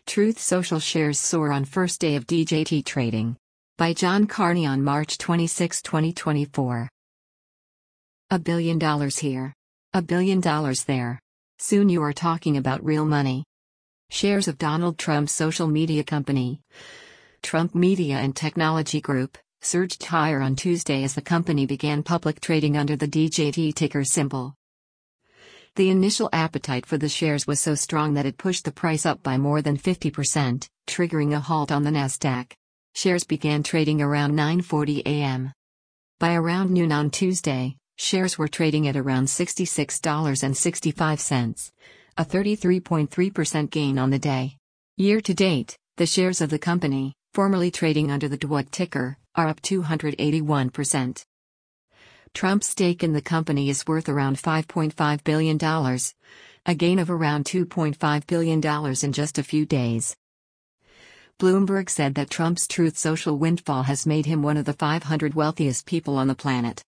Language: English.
Truth Social shares soar on first day of DJT trading. By John Carney on March 26, 2024. $1 billion here. $1 billion there. Soon you are talking about real money. Shares of Donald Trump's social media company, Trump Media and Technology Group, surged higher on Tuesday as the company began public trading under the DJT ticker symbol. The initial appetite for the shares was so strong that it pushed the price up by more than 50%, triggering a halt on the Nasdaq. Shares began trading around 9:40 a.m. By around noon on Tuesday, shares were trading at around $66.65, a 33.3% gain on the day. Year to date, the shares of the company, formerly trading under the DWT ticker, are up 281%. Trump's stake in the company is worth around $5.5 billion, a gain of around $2.5 billion in just a few days. Bloomberg said that Trump's Truth Social windfall has made him one of the 500 wealthiest people on the planet.